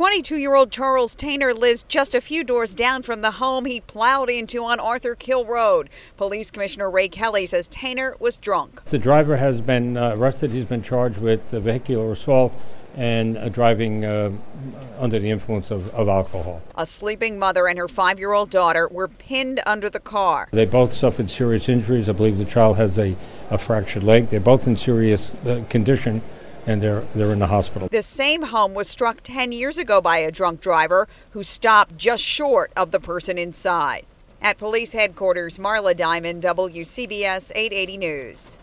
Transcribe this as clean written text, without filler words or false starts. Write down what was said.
22-year-old Charles Tainer lives just a few doors down from the home he plowed into on Arthur Kill Road. Police Commissioner Ray Kelly says Tainer was drunk. The driver has been arrested. He's been charged with vehicular assault and driving under the influence of alcohol. A sleeping mother and her 5-year-old daughter were pinned under the car. They both suffered serious injuries. I believe the child has a fractured leg. They're both in serious condition, and they're in the hospital. This same home was struck 10 years ago by a drunk driver who stopped just short of the person inside. At police headquarters, Marla Diamond, WCBS 880 News.